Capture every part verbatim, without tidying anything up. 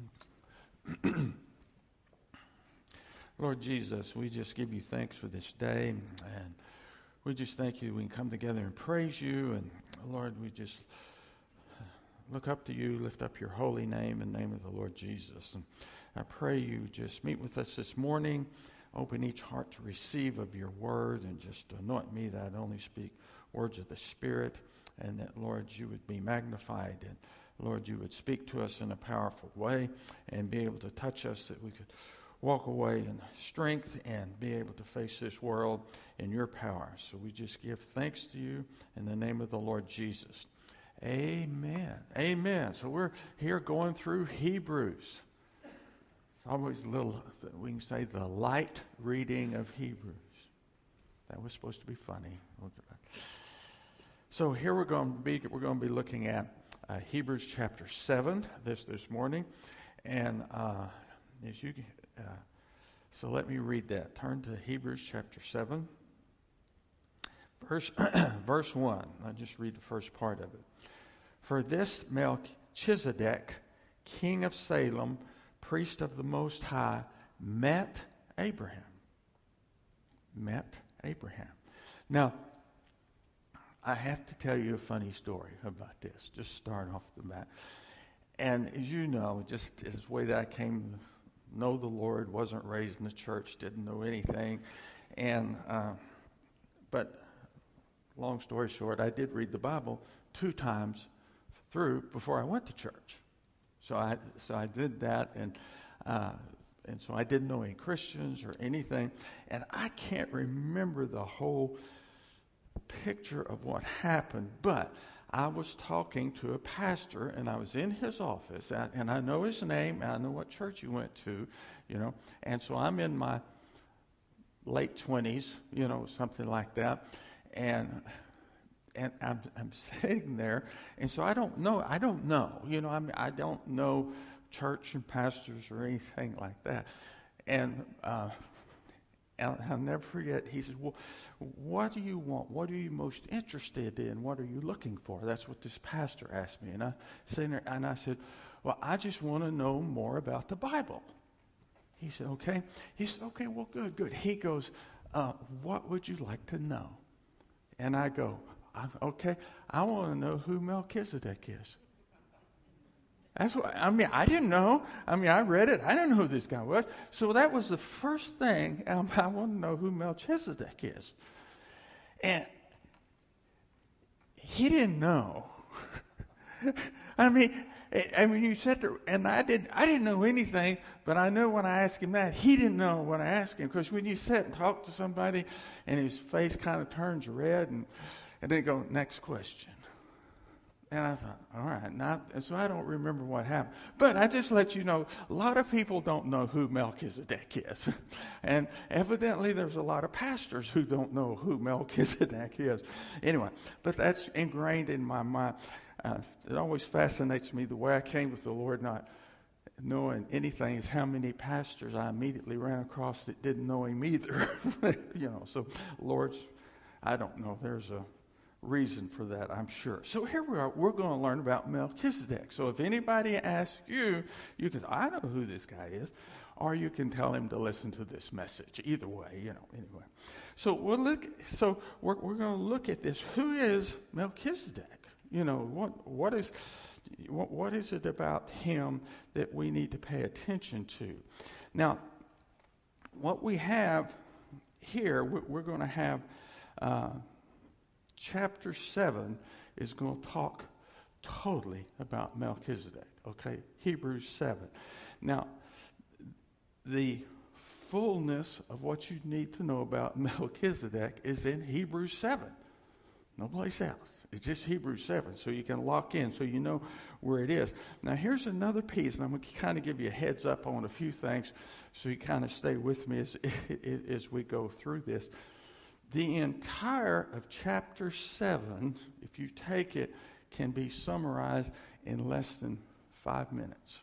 Lord Jesus, we just give you thanks for this day, and we just thank you we can come together and praise you. And Lord, we just look up to you, lift up your holy name in the name of the Lord Jesus. And I pray you just meet with us this morning, open each heart to receive of your word, and just anoint me that I only speak words of the Spirit, and that, Lord, you would be magnified, and Lord, you would speak to us in a powerful way and be able to touch us, that we could walk away in strength and be able to face this world in your power. So we just give thanks to you in the name of the Lord Jesus. Amen. Amen. So we're here going through Hebrews. It's always a little, we can say, the light reading of Hebrews. That was supposed to be funny. So here we're going to be, we're going to be looking at uh, Hebrews chapter seven this, this morning. And uh, as you Uh, so let me read that. Turn to Hebrews chapter seven, verse, verse one. I'll just read the first part of it. For this Melchizedek, king of Salem, priest of the Most High, met Abraham. Met Abraham. Now, I have to tell you a funny story about this, just start off the bat. And as you know, just as the way that I came know the Lord, wasn't raised in the church, didn't know anything. And, uh, but long story short, I did read the Bible two times through before I went to church. So I, so I did that, and, uh, and so I didn't know any Christians or anything. And I can't remember the whole picture of what happened, but I was talking to a pastor, and I was in his office, and I know his name, and I know what church he went to, you know, and so I'm in my late twenties, you know, something like that, and and I'm I'm sitting there, and so I don't know, I don't know, you know, I mean, I don't know church and pastors or anything like that, and uh, And I'll never forget, he says, well, what do you want? What are you most interested in? What are you looking for? That's what this pastor asked me. And I, sitting there, and I said, well, I just want to know more about the Bible. He said, okay. He said, okay, well, good, good. He goes, uh, what would you like to know? And I go, okay, I want to know who Melchizedek is. That's what, I mean, I didn't know. I mean, I read it. I didn't know who this guy was. So that was the first thing. Um, I want to know who Melchizedek is. And he didn't know. I mean, I mean, you sat there, and I didn't. I didn't know anything. But I know when I asked him that, he didn't know when I asked him. Because when you sit and talk to somebody, and his face kind of turns red, and and then go, next question. And I thought, all right, now, and so I don't remember what happened. But I just let you know, a lot of people don't know who Melchizedek is. And evidently there's a lot of pastors who don't know who Melchizedek is. Anyway, but that's ingrained in my mind. Uh, it always fascinates me the way I came with the Lord, not knowing anything, is how many pastors I immediately ran across that didn't know him either. You know, so Lord's, I don't know, there's a reason for that, I'm sure. So here we are. We're going to learn about Melchizedek. So if anybody asks you, you can say, I know who this guy is, or you can tell him to listen to this message. Either way, you know. Anyway, so we'll look. So we're we're going to look at this. Who is Melchizedek? You know, what what is what, what is it about him that we need to pay attention to? Now, what we have here, we're, we're going to have. Uh, Chapter seven is going to talk totally about Melchizedek, okay? Hebrews seven. Now, the fullness of what you need to know about Melchizedek is in Hebrews seven. No place else. It's just Hebrews seven, so you can lock in, so you know where it is. Now, here's another piece, and I'm going to kind of give you a heads up on a few things, so you kind of stay with me as, as we go through this. The entire of chapter seven, if you take it, can be summarized in less than five minutes.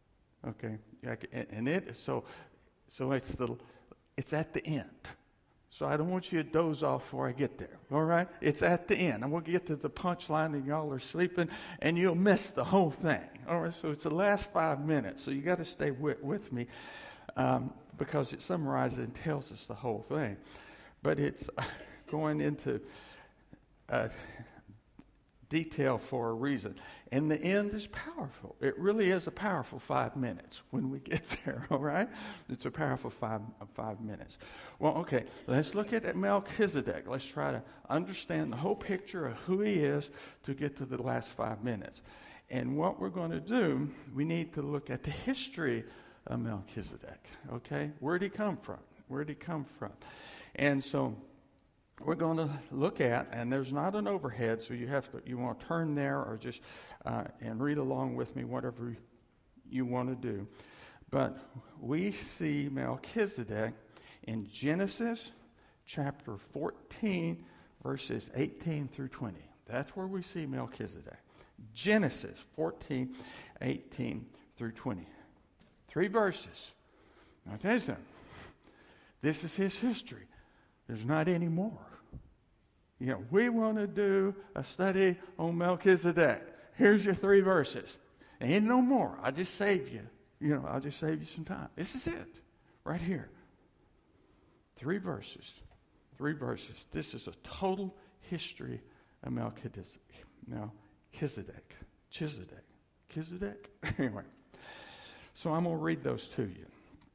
Okay, and it so so it's the it's at the end. So I don't want you to doze off before I get there, all right? It's at the end. I'm going to get to the punchline and y'all are sleeping, and you'll miss the whole thing, all right? So it's the last five minutes, so you got to stay with, with me um, because it summarizes and tells us the whole thing. But it's going into uh, detail for a reason. And the end is powerful. It really is a powerful five minutes when we get there, all right? It's a powerful five, five minutes. Well, okay, let's look at Melchizedek. Let's try to understand the whole picture of who he is to get to the last five minutes. And what we're going to do, we need to look at the history of Melchizedek, okay? Where did he come from? Where did he come from? And so we're going to look at, and there's not an overhead, so you have to, you want to turn there or just uh, and read along with me, whatever you want to do. But we see Melchizedek in Genesis chapter fourteen, verses eighteen through twenty. That's where we see Melchizedek. Genesis fourteen, eighteen through twenty. Three verses. Now, I'll tell you something. This is his history. There's not any more. You know, we want to do a study on Melchizedek. Here's your three verses. Ain't no more. I just saved you. You know, I'll just save you some time. This is it. Right here. Three verses. Three verses. This is a total history of Melchizedek. Melchizedek. Chizedek. Chizedek? Anyway. So I'm going to read those to you.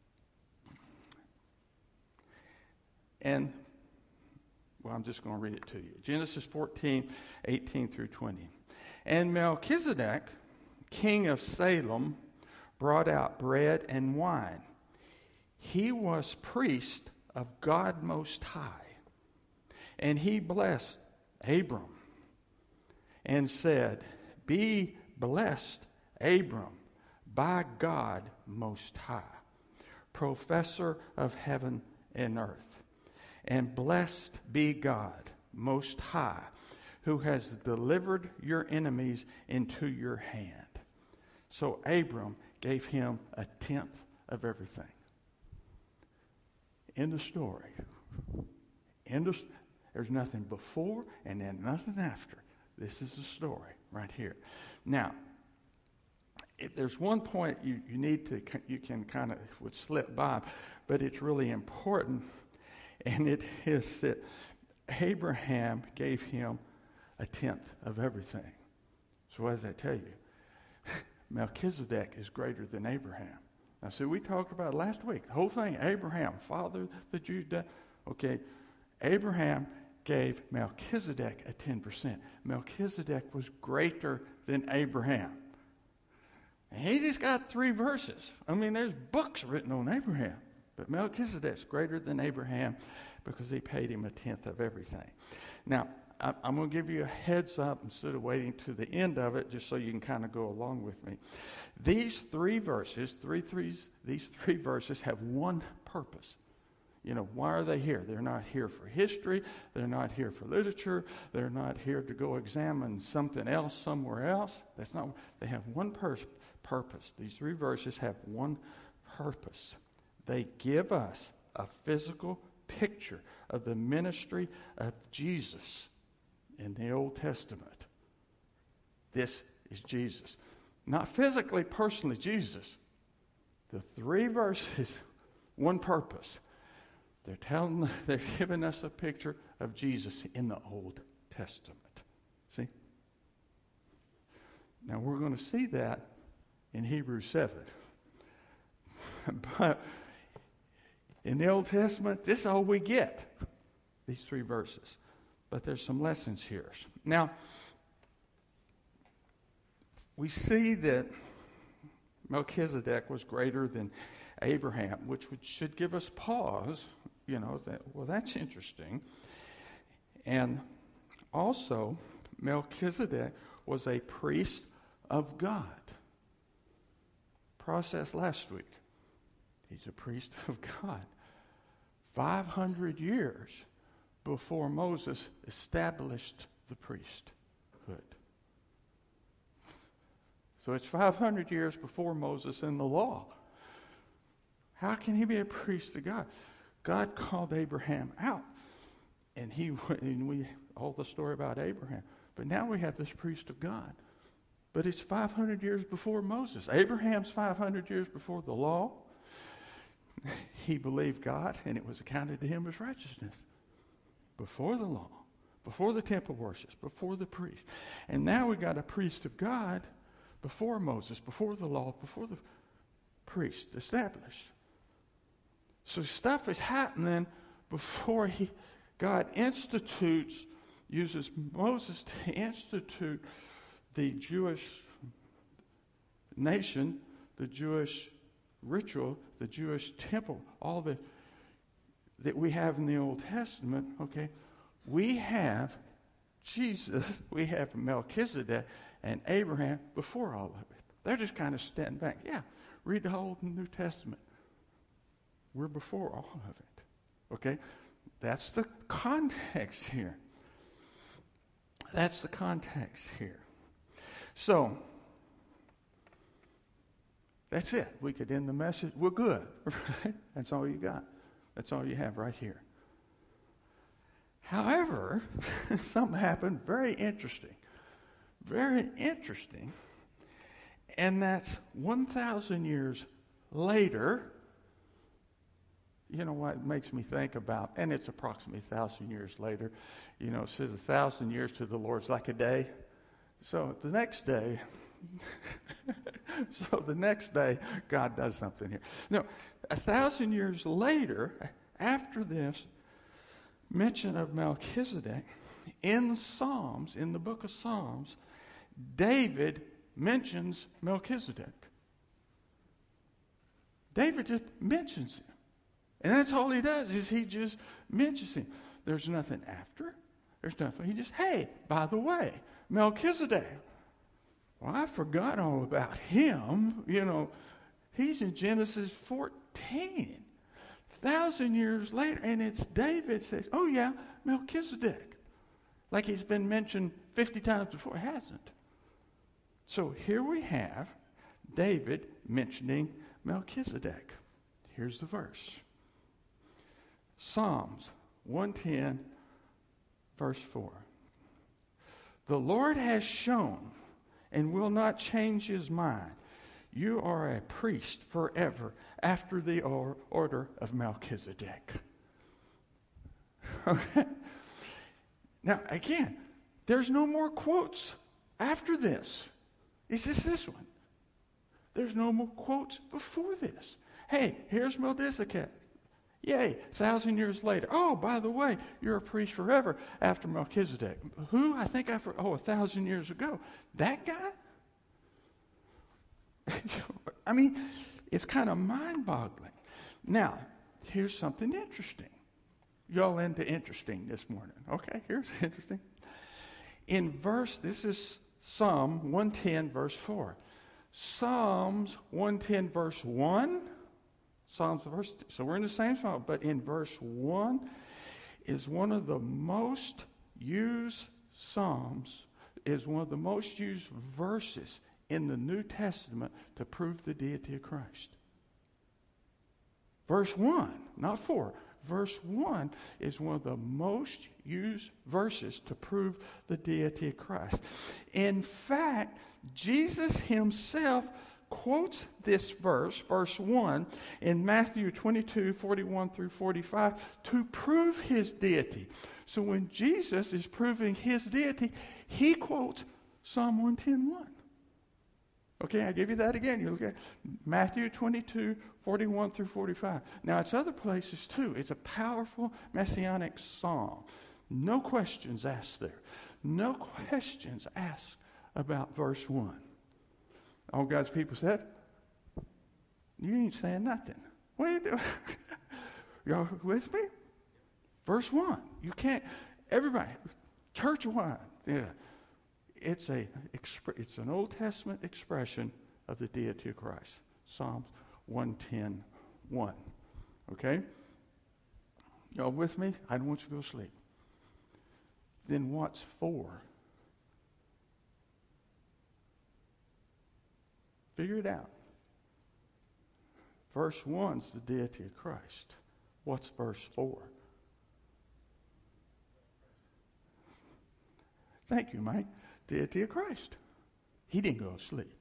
And, well, I'm just going to read it to you. Genesis fourteen, eighteen through twenty. And Melchizedek, king of Salem, brought out bread and wine. He was priest of God Most High. And he blessed Abram and said, Be blessed, Abram, by God Most High, professor of heaven and earth. And blessed be God Most High, who has delivered your enemies into your hand. So Abram gave him a tenth of everything. End of story. End of, there's nothing before and then nothing after. This is the story right here. Now, if there's one point you, you need to, you can kind of would slip by, but it's really important. And it is that Abraham gave him a tenth of everything. So what does that tell you? Melchizedek is greater than Abraham. Now, see, we talked about it last week. The whole thing, Abraham, father the Judah. Okay, Abraham gave Melchizedek a ten percent. Melchizedek was greater than Abraham. And he just got three verses. I mean, there's books written on Abraham. But Melchizedek's greater than Abraham because he paid him a tenth of everything. Now, I, I'm going to give you a heads up instead of waiting to the end of it, just so you can kind of go along with me. These three verses, three threes, these three verses have one purpose. You know, why are they here? They're not here for history. They're not here for literature. They're not here to go examine something else somewhere else. That's not. They have one pur- purpose. These three verses have one purpose. They give us a physical picture of the ministry of Jesus in the Old Testament. This is Jesus. Not physically, personally, Jesus. The three verses, one purpose. They're telling, they're giving us a picture of Jesus in the Old Testament. See? Now we're going to see that in Hebrews seven. But in the Old Testament, this is all we get, these three verses. But there's some lessons here. Now, we see that Melchizedek was greater than Abraham, which would, should give us pause, you know, that, well, that's interesting. And also, Melchizedek was a priest of God. Process last week. He's a priest of God. five hundred years before Moses established the priesthood. So it's five hundred years before Moses in the law. How can he be a priest of God? God called Abraham out And he and we all the story about Abraham. But now we have this priest of God. But it's five hundred years before Moses. Abraham's five hundred years before the law. He believed God, and it was accounted to him as righteousness. Before the law, before the temple worships, before the priest. And now we got a priest of God before Moses, before the law, before the priest established. So stuff is happening before he, God institutes, uses Moses to institute the Jewish nation, the Jewish ritual, the Jewish temple, all the that we have in the Old Testament, okay? We have Jesus, we have Melchizedek and Abraham before all of it. They're just kind of standing back. Yeah, read the whole New Testament. We're before all of it, okay? That's the context here. That's the context here. So, that's it. We could end the message. We're good, right? That's all you got. That's all you have right here. However, something happened very interesting. Very interesting. And that's one thousand years later. You know what it makes me think about, and it's approximately one thousand years later. You know, it says a thousand years to the Lord's like a day. So the next day, so the next day, God does something here. No, a thousand years later, after this mention of Melchizedek, in Psalms, in the book of Psalms, David mentions Melchizedek. David just mentions him. And that's all he does, is he just mentions him. There's nothing after. There's nothing. He just, hey, by the way, Melchizedek. Well, I forgot all about him. You know, he's in Genesis fourteen. Thousand years later, and it's David says, oh yeah, Melchizedek. Like he's been mentioned fifty times before. It hasn't. So here we have David mentioning Melchizedek. Here's the verse. Psalms one ten, verse four. The Lord has shown and will not change his mind. You are a priest forever after the or- order of Melchizedek. Okay. Now, again, there's no more quotes after this. It's just this one. There's no more quotes before this. Hey, here's Melchizedek. Yay, a thousand years later. Oh, by the way, you're a priest forever after Melchizedek. Who? I think I, for, oh, a thousand years ago. That guy? I mean, it's kind of mind-boggling. Now, here's something interesting. Y'all into interesting this morning. Okay, here's interesting. In verse, this is Psalm one ten, verse four. Psalms one ten, verse one. Psalms verse, so we're in the same psalm, but in verse one is one of the most used psalms, is one of the most used verses in the New Testament to prove the deity of Christ. Verse one, not four. Verse one is one of the most used verses to prove the deity of Christ. In fact, Jesus himself quotes this verse, verse one, in Matthew twenty-two, forty-one through forty-five, to prove his deity. So when Jesus is proving his deity, he quotes Psalm one ten, one. Okay, I give you that again. You look at Matthew twenty-two, forty-one through forty-five. Now, it's other places too. It's a powerful messianic psalm. No questions asked there. No questions asked about verse one. All God's people said, you ain't saying nothing. What are you doing? Y'all with me? Verse one. You can't, everybody, church-wide, yeah. It's a it's an Old Testament expression of the deity of Christ. Psalms one ten, one. Okay? Y'all with me? I don't want you to go to sleep. Then what's for? Figure it out. Verse one's the deity of Christ. What's verse four? Thank you, Mike. Deity of Christ. He didn't go to sleep.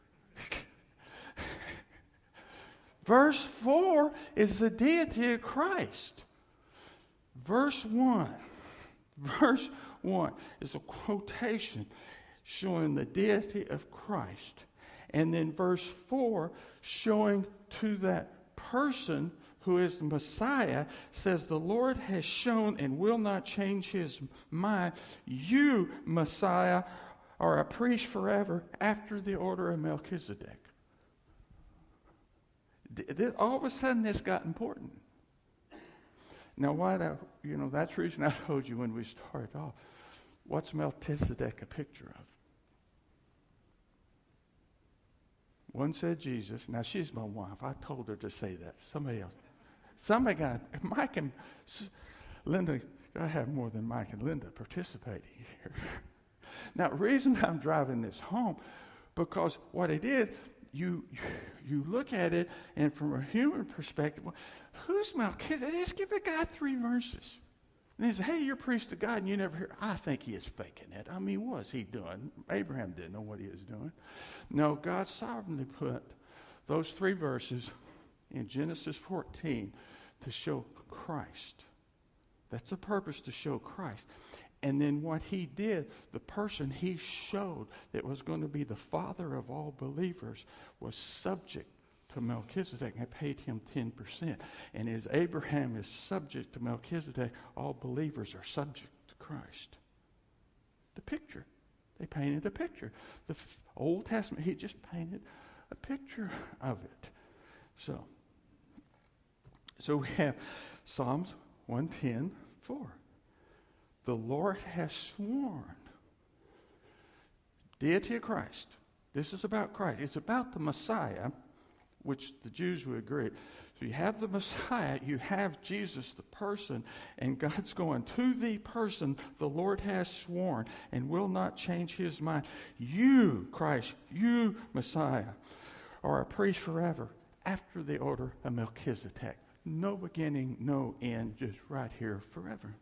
Verse four is the deity of Christ. Verse one. Verse one is a quotation showing the deity of Christ. And then verse four showing to that person who is the Messiah says, the Lord has shown and will not change his mind. You, Messiah, are a priest forever after the order of Melchizedek. All of a sudden, this got important. Now, why? That, you know, that's the reason I told you when we started off. What's Melchizedek a picture of? One said Jesus. Now, she's my wife. I told her to say that. Somebody else. Somebody got, Mike and Linda, I have more than Mike and Linda participating here. Now, the reason I'm driving this home, because what it is, you you look at it, and from a human perspective, well, who's Melchizedek? Just give a guy three verses. And he says, hey, you're priest of God, and you never hear. I think he is faking it. I mean, what was he doing? Abraham didn't know what he was doing. No, God sovereignly put those three verses in Genesis fourteen to show Christ. That's the purpose, to show Christ. And then what he did, the person he showed that was going to be the father of all believers was subject to Melchizedek and paid him ten percent. And as Abraham is subject to Melchizedek, all believers are subject to Christ. The picture. They painted a picture. The Old Testament, he just painted a picture of it. So, so we have Psalms one ten, four. The Lord has sworn. Deity of Christ. This is about Christ. It's about the Messiah, which the Jews would agree. So you have the Messiah, you have Jesus, the person, and God's going to the person the Lord has sworn and will not change his mind. You, Christ, you, Messiah, are a priest forever after the order of Melchizedek. No beginning, no end, just right here forever.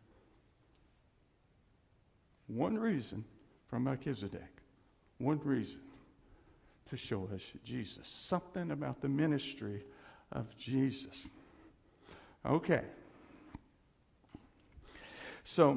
One reason from Melchizedek. One reason to show us Jesus. Something about the ministry of Jesus. Okay. So,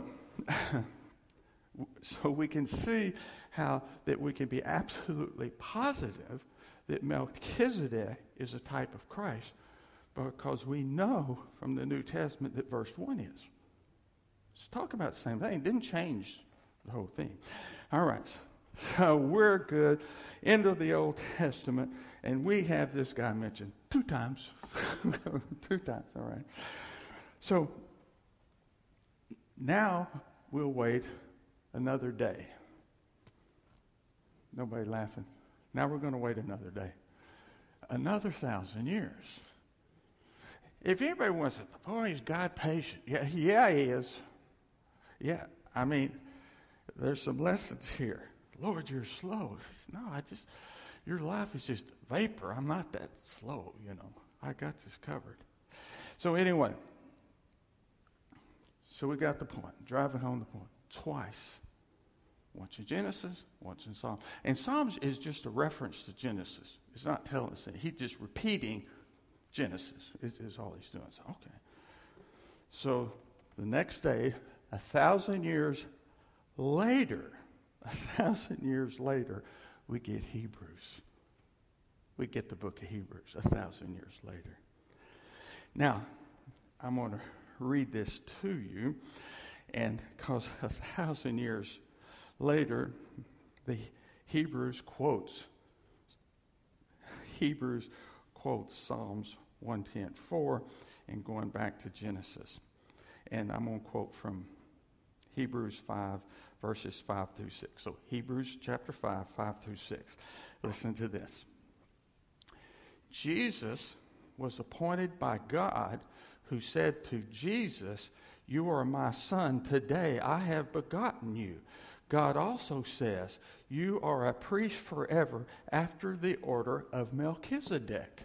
so we can see how that we can be absolutely positive that Melchizedek is a type of Christ, because we know from the New Testament that verse one is. It's talking about the same thing. It didn't change the whole thing. All right. So we're good. End of the Old Testament. And we have this guy mentioned two times. two times, all right. So now we'll wait another day. Nobody laughing. Now we're going to wait another day. Another thousand years. If anybody wants to, boy, is God patient? Yeah, yeah, he is. Yeah, I mean, there's some lessons here. Lord, you're slow. No, I just, your life is just vapor. I'm not that slow, you know. I got this covered. So anyway, so we got the point. Driving home the point. Twice. Once in Genesis, once in Psalms. And Psalms is just a reference to Genesis. It's not telling us that. He's just repeating Genesis is, is all he's doing. So, okay. So the next day, a thousand years later, a thousand years later, we get Hebrews. We get the book of Hebrews a thousand years later. Now, I'm going to read this to you, and because a thousand years later, the Hebrews quotes Hebrews quotes Psalms one ten four and going back to Genesis. And I'm going to quote from Hebrews five, verses five through six. So Hebrews chapter five, five through six. Listen to this. Jesus was appointed by God, who said to Jesus, "You are my son. Today I have begotten you." God also says, "You are a priest forever after the order of Melchizedek."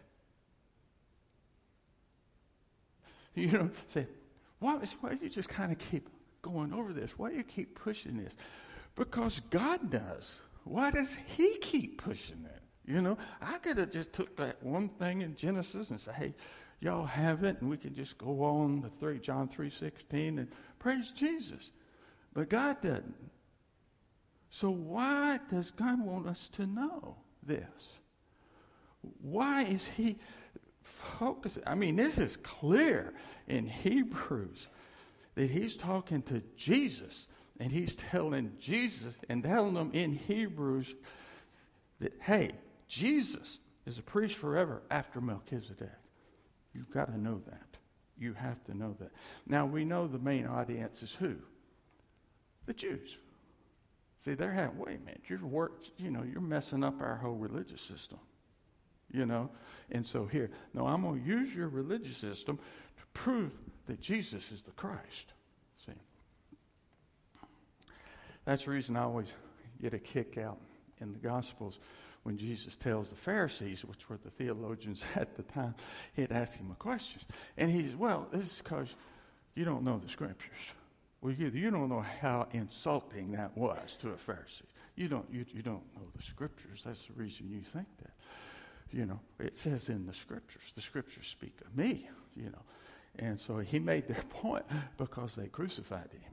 You know, say, why, why do you just kind of keep going over this? Why do you keep pushing this? Because God does. Why does he keep pushing it? You know, I could have just took that one thing in Genesis and say, hey, y'all have it, and we can just go on to three, John three sixteen and praise Jesus. But God doesn't. So why does God want us to know this? Why is he focusing? I mean, this is clear in Hebrews that he's talking to Jesus, and he's telling Jesus and telling them in Hebrews that, hey, Jesus is a priest forever after Melchizedek. You've got to know that. You have to know that. Now, we know the main audience is who? The Jews. See, they're having, wait a minute, you're work, you know, you're messing up our whole religious system. You know? And so here, no, I'm going to use your religious system to prove that Jesus is the Christ. See? That's the reason I always get a kick out in the Gospels when Jesus tells the Pharisees, which were the theologians at the time, he'd ask him a question. And he says, well, this is because you don't know the Scriptures. Well, you, you don't know how insulting that was to a Pharisee. You don't, you, you don't know the Scriptures. That's the reason you think that. You know, it says in the Scriptures, the Scriptures speak of me, you know. And so he made their point because they crucified him.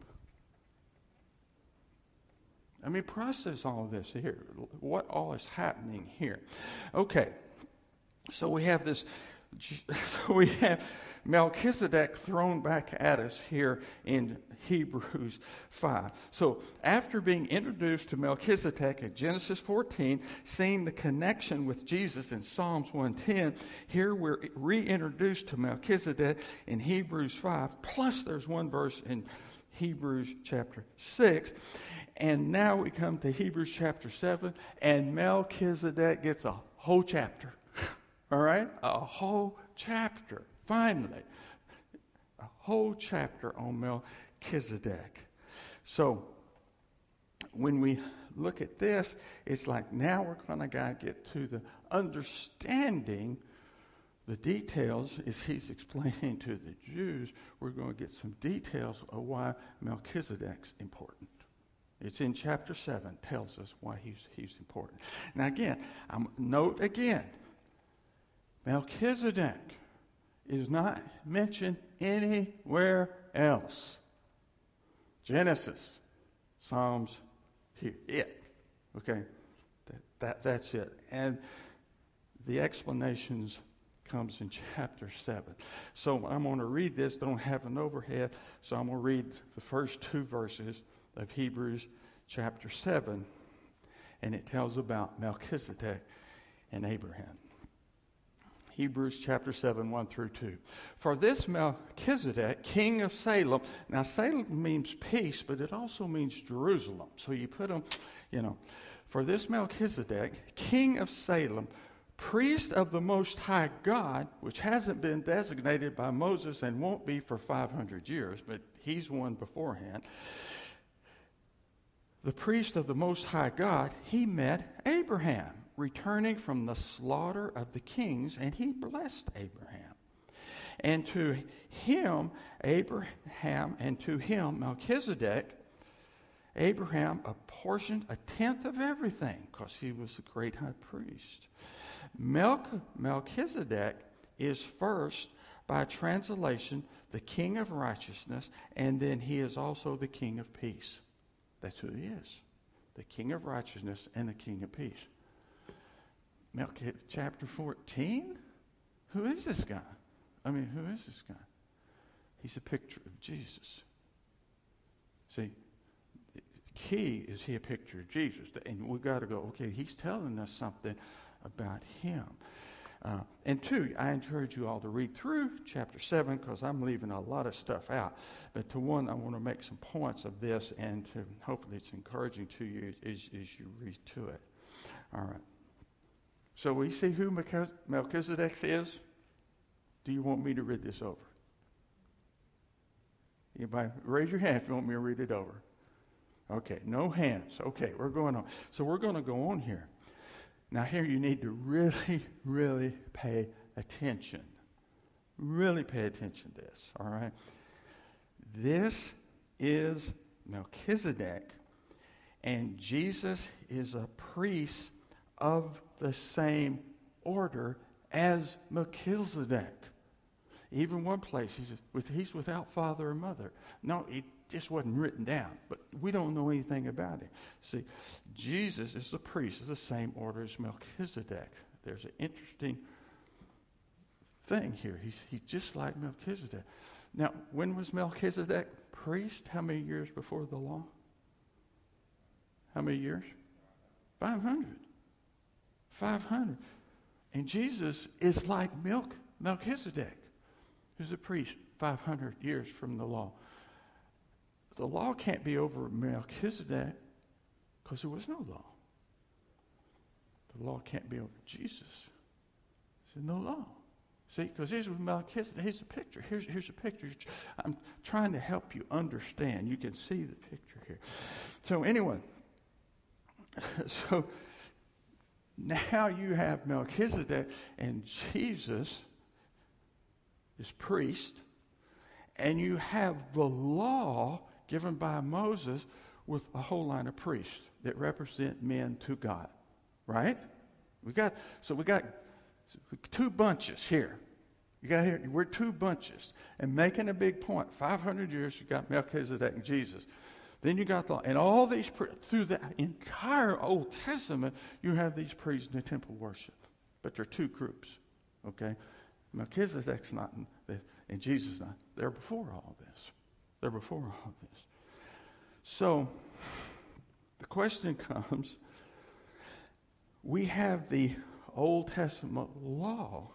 I mean, process all of this here. What all is happening here? Okay, so we have this, so we have Melchizedek thrown back at us here in Hebrews five. So after being introduced to Melchizedek in Genesis fourteen, seeing the connection with Jesus in Psalms one ten, here we're reintroduced to Melchizedek in Hebrews five, plus there's one verse in Hebrews chapter six. And now we come to Hebrews chapter seven, and Melchizedek gets a whole chapter. All right? A whole chapter. Finally. A whole chapter on Melchizedek. So, when we look at this, it's like now we're going to get to the understanding the details. As he's explaining to the Jews, we're going to get some details of why Melchizedek's important. It's in chapter seven, tells us why he's, he's important. Now again, um, note again, Melchizedek is not mentioned anywhere else. Genesis, Psalms, here, it. Okay? That, that, that's it. And the explanations comes in chapter seven. So I'm going to read this, don't have an overhead, so I'm going to read the first two verses of Hebrews chapter seven, and it tells about Melchizedek and Abraham. Hebrews chapter seven, one through two. For this Melchizedek, king of Salem, now Salem means peace, but it also means Jerusalem. So you put them, you know, for this Melchizedek, king of Salem, priest of the Most High God, which hasn't been designated by Moses and won't be for five hundred years, but he's one beforehand. The priest of the Most High God, he met Abraham, returning from the slaughter of the kings, and he blessed Abraham. And to him, Abraham, and to him, Melchizedek, Abraham apportioned a tenth of everything, because he was the great high priest. Melch- Melchizedek is first, by translation, the king of righteousness, and then he is also the king of peace. That's who he is. The king of righteousness and the king of peace. Melchizedek, chapter fourteen? Who is this guy? I mean, who is this guy? He's a picture of Jesus. See, key is he a picture of Jesus. And we've got to go, okay, he's telling us something about him. Uh, and two, I encourage you all to read through chapter seven, because I'm leaving a lot of stuff out. But to one, I want to make some points of this, and to hopefully it's encouraging to you as, as you read to it. All right. So we see who Melchizedek is. Do you want me to read this over? Anybody? Raise your hand if you want me to read it over. Okay, no hands. Okay, we're going on. So we're going to go on here. Now here you need to really, really pay attention. Really pay attention to this, all right? This is Melchizedek, And Jesus is a priest of the same order as Melchizedek. Even one place, he's, with, he's without father or mother. No, it just wasn't written down, but we don't know anything about it. See, Jesus is the priest of the same order as Melchizedek. There's an interesting thing here. He's, he's just like Melchizedek. Now, when was Melchizedek priest? How many years before the law? How many years? five hundred. five hundred. And Jesus is like Melch- Melchizedek, who's a priest five hundred years from the law. The law can't be over Melchizedek because there was no law. The law can't be over Jesus. There's no law. See, because here's with Melchizedek. Here's a picture. Here's, here's a picture. I'm trying to help you understand. You can see the picture here. So anyway, so now you have Melchizedek and Jesus is priest, and you have the law given by Moses with a whole line of priests that represent men to God, right? We got so we got two bunches here. You got here. We're two bunches, and making a big point. Five hundred years, you got Melchizedek and Jesus. Then you got the and all these through the entire Old Testament, you have these priests in the temple worship, but they're two groups. Okay, Melchizedek's not, in, and Jesus not. They're before all this. They're before all this. So the question comes: we have the Old Testament law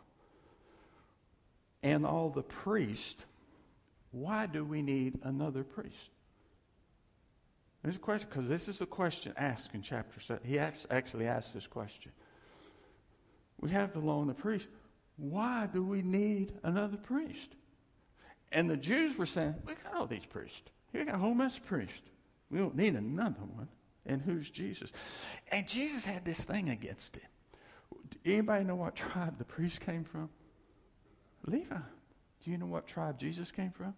and all the priests. Why do we need another priest? There's a question, because this is a question asked in chapter seven. He asks, actually asked this question. We have the law and the priest. Why do we need another priest? And the Jews were saying, we got all these priests. We got a whole mess of priests. We don't need another one. And who's Jesus? And Jesus had this thing against him. Anybody know what tribe the priest came from? Levi. Do you know what tribe Jesus came from?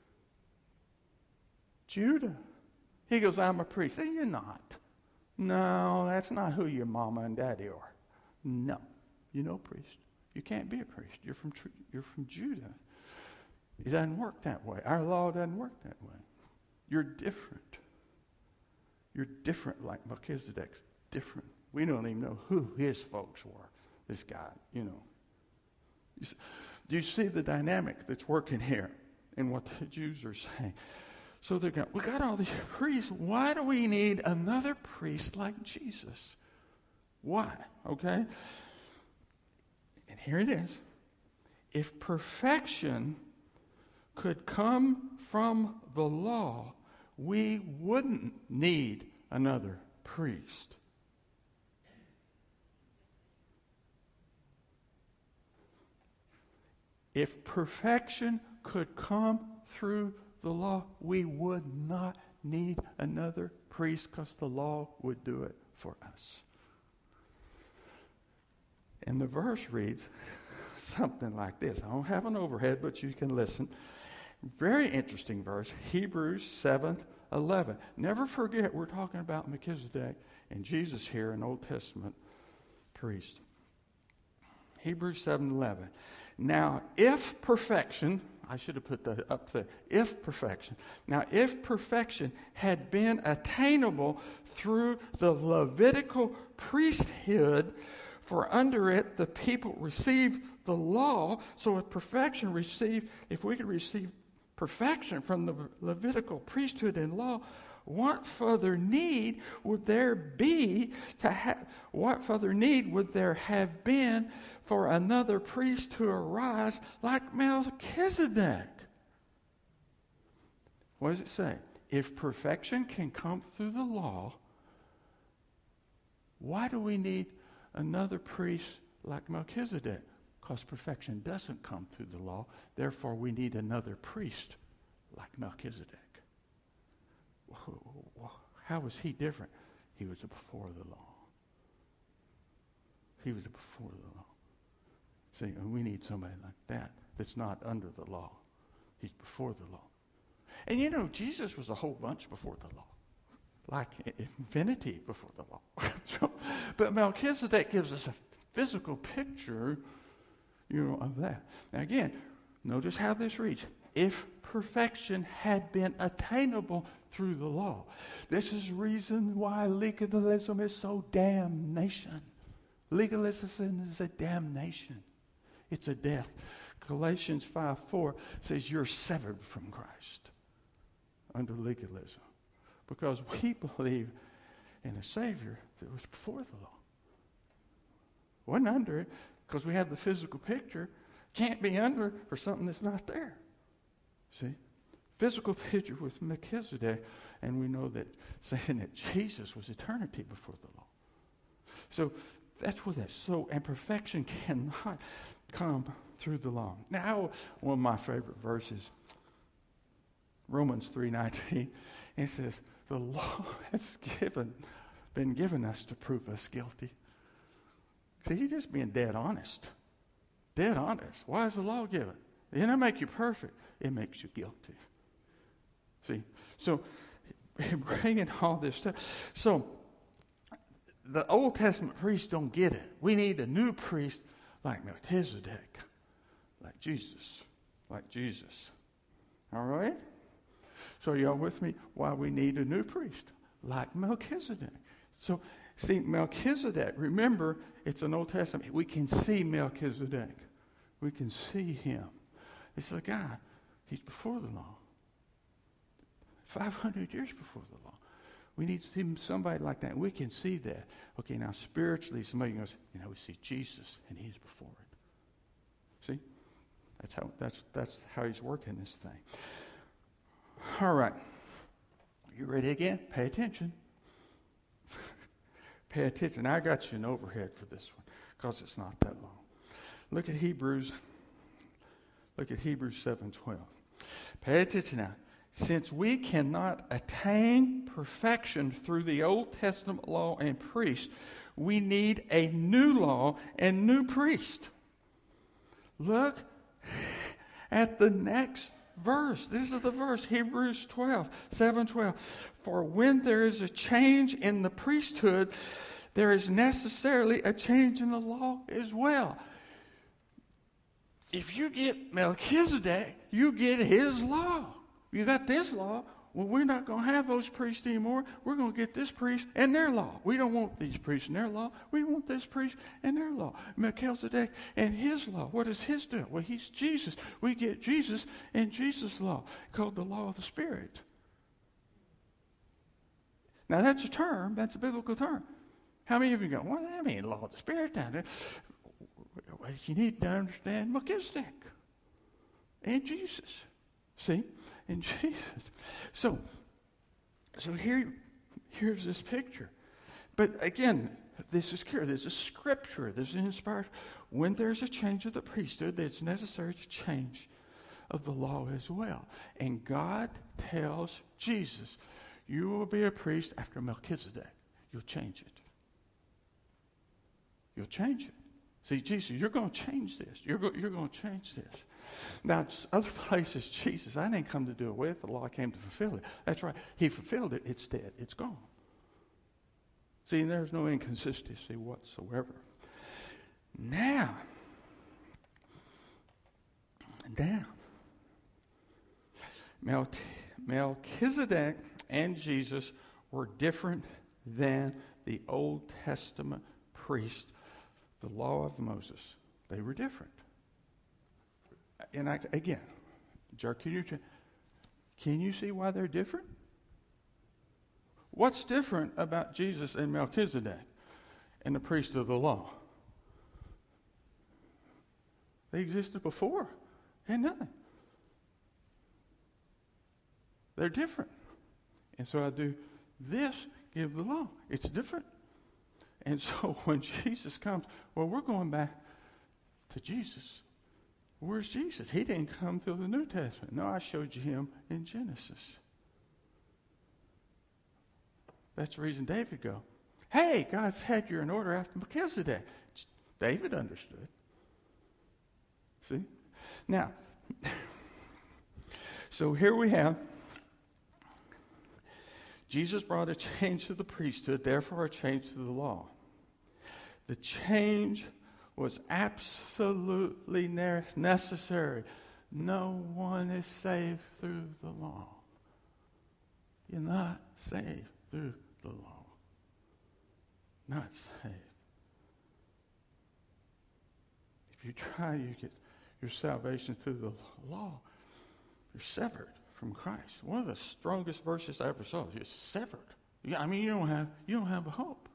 Judah. He goes, I'm a priest. Then you're not. No, that's not who your mama and daddy are. No, you're no priest. You can't be a priest. You're from you're from Judah. It doesn't work that way. Our law doesn't work that way. You're different. You're different like Melchizedek's different. We don't even know who his folks were. This guy, you know. You see, do you see the dynamic that's working here in what the Jews are saying? So they're going, we got all these priests. Why do we need another priest like Jesus? Why? Okay? And here it is. If perfection could come from the law, we wouldn't need another priest. If perfection could come through the law, we would not need another priest because the law would do it for us. And the verse reads something like this. I don't have an overhead, but you can listen. Very interesting verse, Hebrews seven eleven. Never forget, we're talking about Melchizedek and Jesus here, an Old Testament priest. Hebrews seven eleven. Now, if perfection, I should have put that up there. If perfection. Now, if perfection had been attainable through the Levitical priesthood, for under it the people received the law. So if perfection received, if we could receive perfection from the Levitical priesthood and law, what further need would there be to have, what further need would there have been for another priest to arise like Melchizedek? What does it say? If perfection can come through the law, why do we need another priest like Melchizedek? Because perfection doesn't come through the law. Therefore, we need another priest like Melchizedek. How was he different? He was before the law. He was before the law. See, and we need somebody like that that's not under the law. He's before the law. And you know, Jesus was a whole bunch before the law. like infinity before the law. So, but Melchizedek gives us a physical picture, you know, of that. Now again, notice how this reads. If perfection had been attainable through the law. This is reason why legalism is so damnation. Legalism is a damnation. It's a death. Galatians five four says you're severed from Christ under legalism. Because we believe in a Savior that was before the law. Wasn't under it because we have the physical picture. Can't be under for something that's not there. See? Physical picture with Melchizedek, and we know that saying that Jesus was eternity before the law. So that's what that's so, and perfection cannot come through the law. Now, one of my favorite verses, Romans three nineteen, it says, the law has given, been given us to prove us guilty. See, he's just being dead honest. Dead honest. Why is the law given? It doesn't make you perfect. It makes you guilty. See? So, bringing all this stuff. So, the Old Testament priests don't get it. We need a new priest like Melchizedek. Like Jesus. Like Jesus. All right? So, y'all with me? Why we need a new priest like Melchizedek. So, see, Melchizedek, remember, it's an Old Testament. We can see Melchizedek. We can see him. It's a guy. He's before the law. five hundred years before the law. We need to see somebody like that. We can see that. Okay, now spiritually, somebody goes, you know, we see Jesus, and he's before it. See? That's how, that's, that's how he's working this thing. All right. You ready again? Pay attention. Pay attention. I got you an overhead for this one because it's not that long. Look at Hebrews. Look at Hebrews seven twelve. Pay attention now. Since we cannot attain perfection through the Old Testament law and priest, we need a new law and new priest. Look at the next verse. This is the verse, Hebrews twelve, seven twelve. For when there is a change in the priesthood, there is necessarily a change in the law as well. If you get Melchizedek, you get his law. You got this law. Well, we're not going to have those priests anymore. We're going to get this priest and their law. We don't want these priests and their law. We want this priest and their law. Melchizedek and his law. What is his do? Well, he's Jesus. We get Jesus and Jesus' law, called the law of the Spirit. Now, that's a term. That's a biblical term. How many of you go, well, that means law of the Spirit down there. Well, you need to understand Melchizedek and Jesus. See? And Jesus. So, so here, here's this picture. But again, this is clear. This is scripture. This is inspired. When there's a change of the priesthood, it's necessary to change of the law as well. And God tells Jesus, you will be a priest after Melchizedek. You'll change it. You'll change it. See, Jesus, you're going to change this. You're, go, you're going to change this. Now, other places, Jesus, I didn't come to do away with the law. I came to fulfill it. That's right. He fulfilled it. It's dead. It's gone. See, there's no inconsistency whatsoever. Now, now, Mel- Melchizedek and Jesus were different than the Old Testament priest, the law of Moses. They were different. And I, again, Jerk, can you, can you see why they're different? What's different about Jesus and Melchizedek and the priest of the law? They existed before and nothing. They're different. And so I do this, give the law. It's different. And so when Jesus comes, well, we're going back to Jesus. Where's Jesus? He didn't come through the New Testament. No, I showed you him in Genesis. That's the reason David go, hey, God's had you in order after Melchizedek. David understood. See? Now, so here we have Jesus brought a change to the priesthood, therefore a change to the law. The change was absolutely necessary. No one is saved through the law. You're not saved through the law. Not saved. If you try to get your salvation through the law, you're severed from Christ. One of the strongest verses I ever saw. You're severed. Yeah, I mean, you don't have you don't have a hope.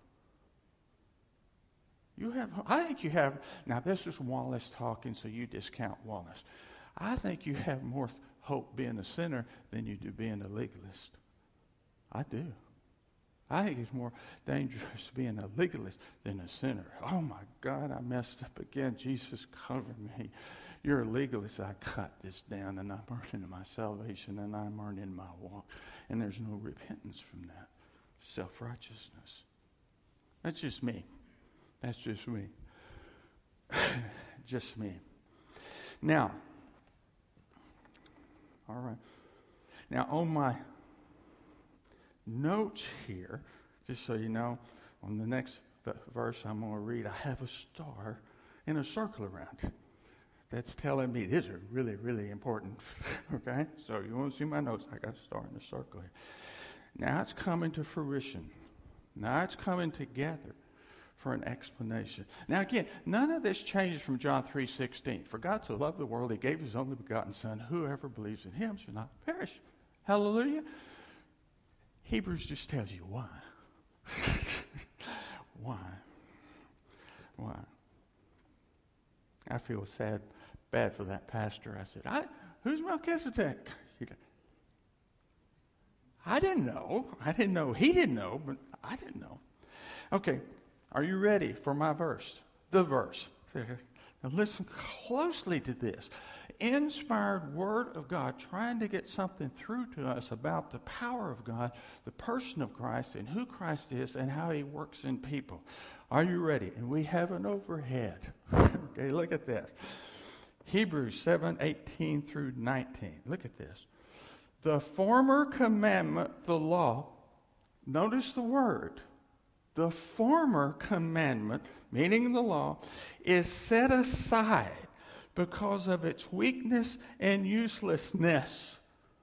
You have. I think you have. Now, this is Wallace talking, so you discount Wallace. I think you have more hope being a sinner than you do being a legalist. I do. I think it's more dangerous being a legalist than a sinner. Oh my God, I messed up again. Jesus, cover me. You're a legalist. I cut this down, and I'm earning my salvation, and I'm earning my walk. And there's no repentance from that. Self-righteousness. That's just me. That's just me. Just me. Now, all right. Now, on my notes here, just so you know, on the next verse I'm going to read, I have a star and a circle around it. That's telling me these are really, really important. Okay? So you want to see my notes? I got a star and a circle here. Now it's coming to fruition. Now it's coming together for an explanation. Now again, none of this changes from John three sixteen. For God so loved the world, he gave his only begotten Son. Whoever believes in him shall not perish. Hallelujah. Hebrews just tells you why. Why? Why? I feel sad, bad for that pastor. I said, I, who's Melchizedek? He did. I didn't know. I didn't know. He didn't know, but I didn't know. Okay, are you ready for my verse? The verse. Now listen closely to this. Inspired Word of God, trying to get something through to us about the power of God, the person of Christ, and who Christ is, and how he works in people. Are you ready? And we have an overhead. Okay, look at this. Hebrews seven, eighteen through nineteen. Look at this. The former commandment, the law, notice the word. The former commandment, meaning the law, is set aside because of its weakness and uselessness.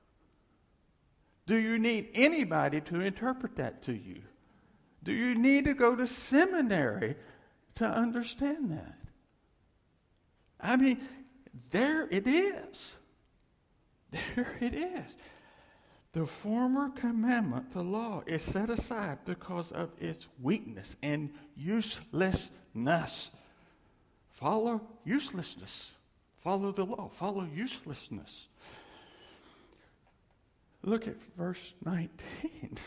Do you need anybody to interpret that to you? Do you need to go to seminary to understand that? I mean, there it is. There it is. The former commandment, the law, is set aside because of its weakness and uselessness. Follow uselessness. Follow the law. Follow uselessness. Look at verse nineteen.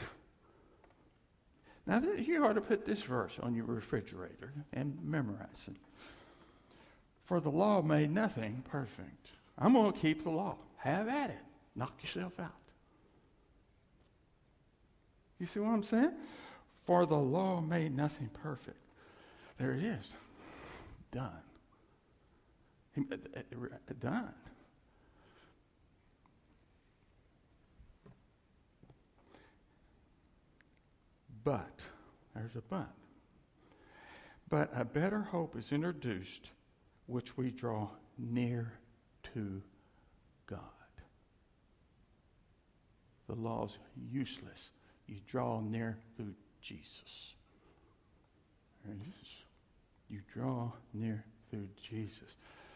Now, you ought to put this verse on your refrigerator and memorize it. For the law made nothing perfect. I'm going to keep the law. Have at it. Knock yourself out. You see what I'm saying? For the law made nothing perfect. There it is. Done. Done. But, there's a but. But a better hope is introduced, which we draw near to God. The law's useless. You draw near through Jesus. There it is. You draw near through Jesus.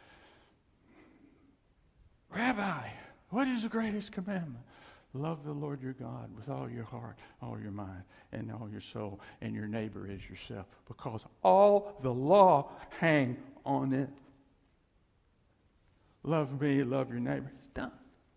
Rabbi, what is the greatest commandment? Love the Lord your God with all your heart, all your mind, and all your soul, and your neighbor as yourself, because all the law hang on it. Love me, love your neighbor. It's done.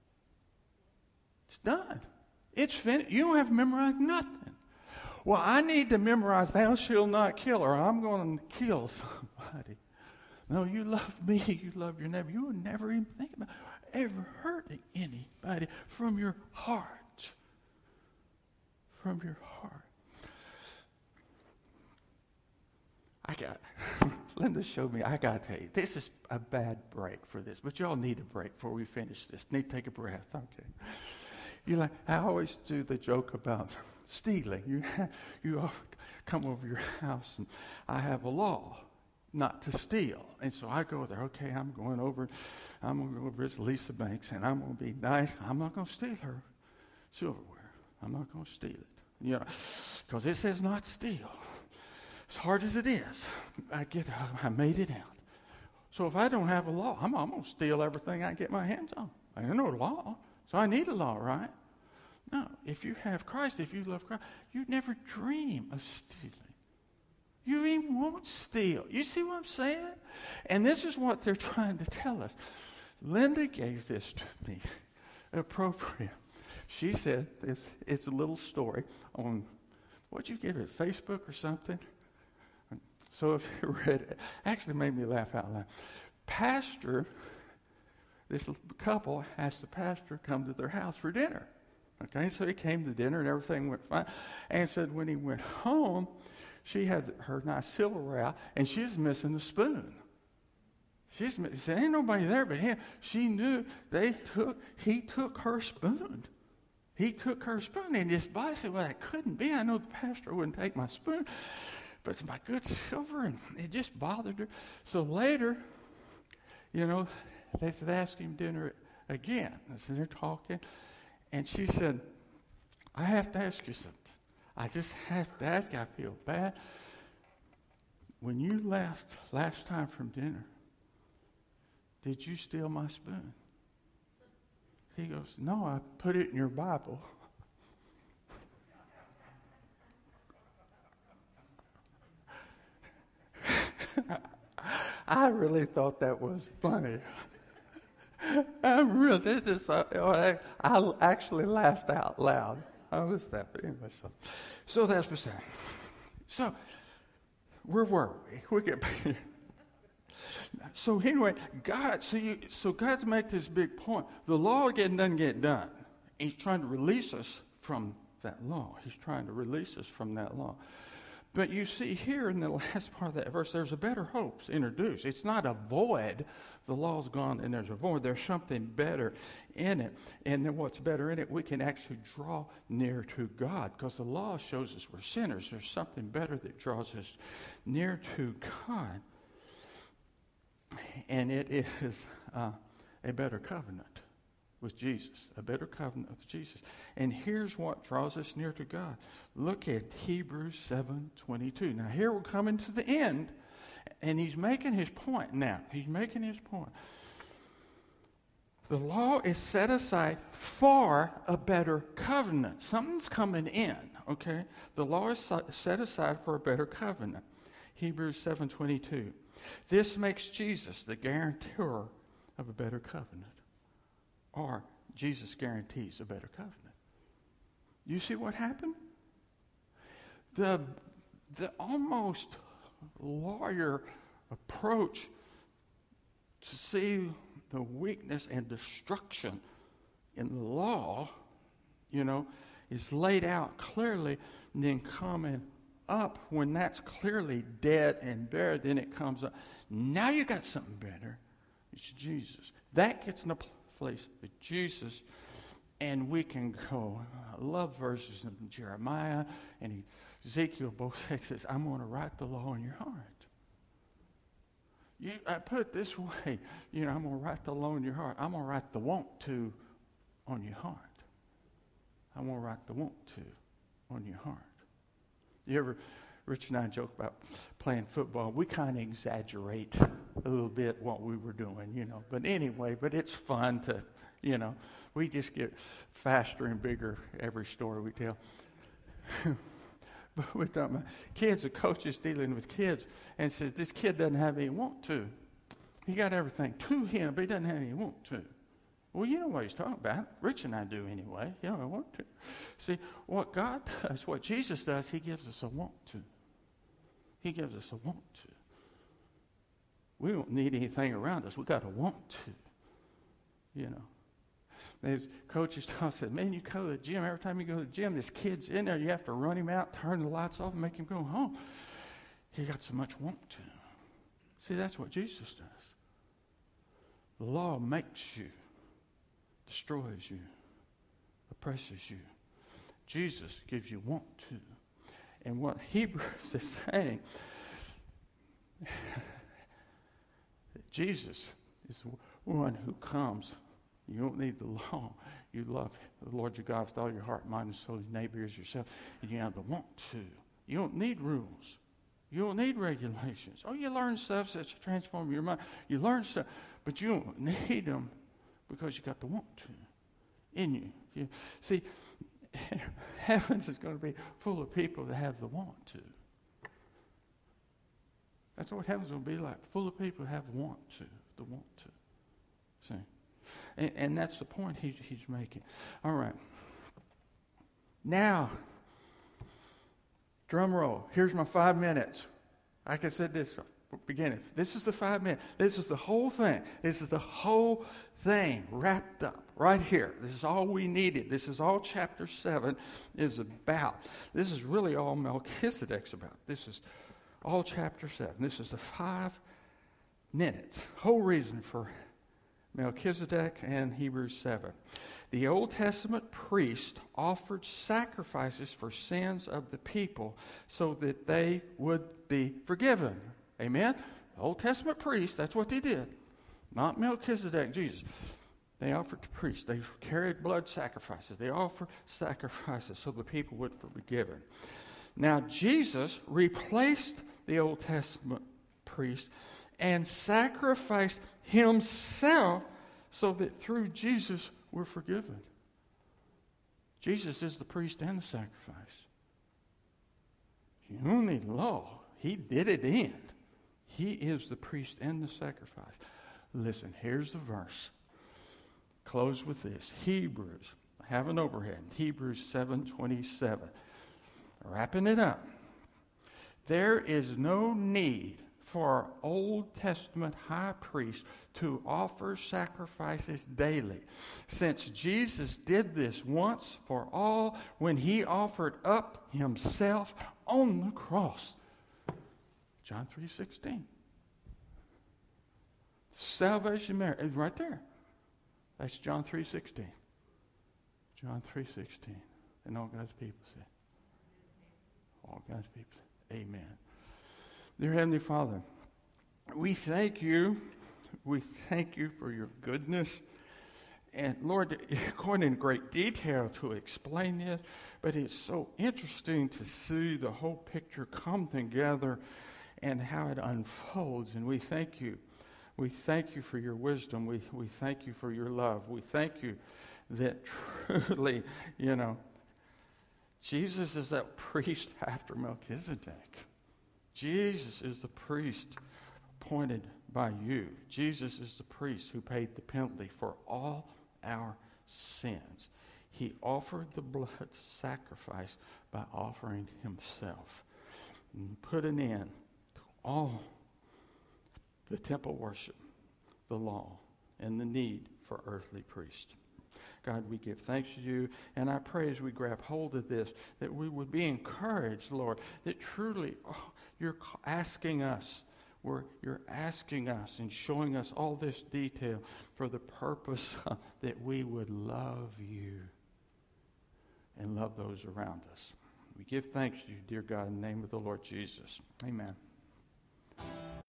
It's done. It's finished. You don't have to memorize nothing. Well, I need to memorize thou shalt not kill, or I'm going to kill somebody. No, you love me, you love your neighbor. You would never even think about ever hurting anybody from your heart. From your heart. I got, Linda showed me, I got to tell you, this is a bad break for this, but y'all need a break before we finish this. Need to take a breath, okay? You like, I always do the joke about stealing. You have, you often come over your house, and I have a law not to steal. And so I go there, okay, I'm going over, I'm going to go over to Lisa Banks, and I'm going to be nice. I'm not going to steal her silverware. I'm not going to steal it. You know, because it says not steal. As hard as it is, I get, I made it out. So if I don't have a law, I'm, I'm going to steal everything I get my hands on. I don't know law, so I need a law, right? No, if you have Christ, if you love Christ, you never dream of stealing. You even won't steal. You see what I'm saying? And this is what they're trying to tell us. Linda gave this to me appropriate. She said this, it's a little story on, what'd you give it, Facebook or something? So if you read it, actually made me laugh out loud. Pastor, this couple asked the pastor to come to their house for dinner. Okay, so he came to dinner and everything went fine. And said when he went home, she has her nice silverware out, and she's missing the spoon. She's he said, ain't nobody there but him. She knew they took, he took her spoon. He took her spoon, and this boy said, well, that couldn't be. I know the pastor wouldn't take my spoon, but it's my good silver, and it just bothered her. So later, you know, they said, ask him dinner again. And so they're talking, and she said, I have to ask you something. I just have to ask you. I feel bad. When you left last time from dinner, did you steal my spoon? He goes, no, I put it in your Bible. I really thought that was funny. I really just, I, I actually laughed out loud. I was that, but anyway, so, so that's the same. So, where were we? We get back here. So anyway, God, so you, so God's make this big point. The law again doesn't get done. He's trying to release us from that law. He's trying to release us from that law. But you see here in the last part of that verse, there's a better hope introduced. It's not a void. The law's gone and there's a void. There's something better in it. And then what's better in it, we can actually draw near to God, because the law shows us we're sinners. There's something better that draws us near to God. And it is uh, a better covenant with Jesus, a better covenant with Jesus. And here's what draws us near to God. Look at Hebrews seven twenty-two. Now here we're coming to the end, and he's making his point now. He's making his point. The law is set aside for a better covenant. Something's coming in, okay? The law is set aside for a better covenant. Hebrews seven twenty-two. This makes Jesus the guarantor of a better covenant. Or Jesus guarantees a better covenant. You see what happened? The, the almost lawyer approach to see the weakness and destruction in the law, you know, is laid out clearly, and then coming up when that's clearly dead and buried, then it comes up. Now you got something better. It's Jesus. That gets in a place with Jesus, and we can go. I love verses in Jeremiah and Ezekiel both says, I'm going to write the law in your heart. You, I put it this way, you know, I'm going to write the law in your heart. I'm going to write the want to on your heart. I'm going to write the want to on your heart. You ever, Rich and I joke about playing football. We kind of exaggerate a little bit what we were doing, you know. But anyway, but it's fun to, you know, we just get faster and bigger every story we tell. But with um, kids, a coach is dealing with kids and says, this kid doesn't have any want to. He got everything to him, but he doesn't have any want to. Well, you know what he's talking about. Rich and I do anyway. You know, I want to. See, what God does, what Jesus does, he gives us a want to. He gives us a want to. We don't need anything around us. We got a want to. You know. There's coaches said, man, you go to the gym. Every time you go to the gym, this kid's in there. You have to run him out, turn the lights off, and make him go home. He got so much want to. See, that's what Jesus does. The law makes you, destroys you, oppresses you. Jesus gives you want to. And what Hebrews is saying, Jesus is the one who comes. You don't need the law. You love the Lord your God with all your heart, mind, and soul, your neighbor as yourself. And you have the want to. You don't need rules. You don't need regulations. Oh, you learn stuff that transform your mind. You learn stuff, but you don't need them because you got the want to in you. you see, heavens is going to be full of people that have the want to. That's what heaven's going to be like. Full of people that have want to, the want to. See? And, and that's the point he, he's making. All right. Now, drum roll. Here's my five minutes. Like I said this beginning. This is the five minutes. This is the whole thing. This is the whole thing wrapped up right here. This is all we needed. This is all chapter seven is about. This is really all Melchizedek's about. This is all chapter seven. This is the five minutes. Whole reason for Melchizedek and Hebrews seven. The Old Testament priest offered sacrifices for sins of the people so that they would be forgiven. Amen? The Old Testament priests, that's what they did. Not Melchizedek and Jesus. They offered to priests. They carried blood sacrifices. They offered sacrifices so the people would be forgiven. Now, Jesus replaced the Old Testament priest and sacrificed himself so that through Jesus we're forgiven. Jesus is the priest and the sacrifice. You don't need law. He did it in. He is the priest and the sacrifice. Listen, here's the verse. Close with this. Hebrews. I have an overhead. Hebrews seven twenty-seven. Wrapping it up. There is no need for our Old Testament high priest to offer sacrifices daily, since Jesus did this once for all when he offered up himself on the cross. John three sixteen. Salvation merit, right there. That's John three sixteen. John three sixteen. And all God's people said. All God's people said, amen. Dear Heavenly Father, we thank you. We thank you for your goodness. And Lord, going in great detail to explain this, but it's so interesting to see the whole picture come together and how it unfolds. And we thank you. We thank you for your wisdom. We, we thank you for your love. We thank you that truly, you know, Jesus is that priest after Melchizedek. Jesus is the priest appointed by you. Jesus is the priest who paid the penalty for all our sins. He offered the blood sacrifice by offering himself and put an end to all the temple worship, the law, and the need for earthly priests. God, we give thanks to you, and I pray as we grab hold of this, that we would be encouraged, Lord, that truly oh, you're asking us, we're, you're asking us and showing us all this detail for the purpose uh, that we would love you and love those around us. We give thanks to you, dear God, in the name of the Lord Jesus. Amen.